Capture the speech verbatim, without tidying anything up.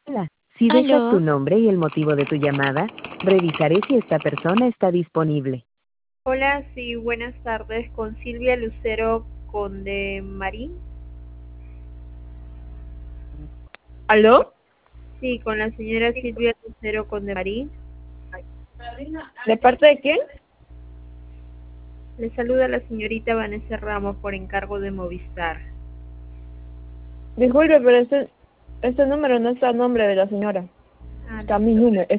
Hola, si dejas tu Aló. nombre y el motivo de tu llamada, revisaré si esta persona está disponible. Hola, sí, buenas tardes, con Silvia Lucero Conde Marín. ¿Aló? Sí, con la señora Silvia Lucero Conde Marín. ¿De parte de quién? Le saluda la señorita Vanessa Ramos por encargo de Movistar. Disculpe, pero este, este número no está a nombre de la señora. Ah, Está mi número.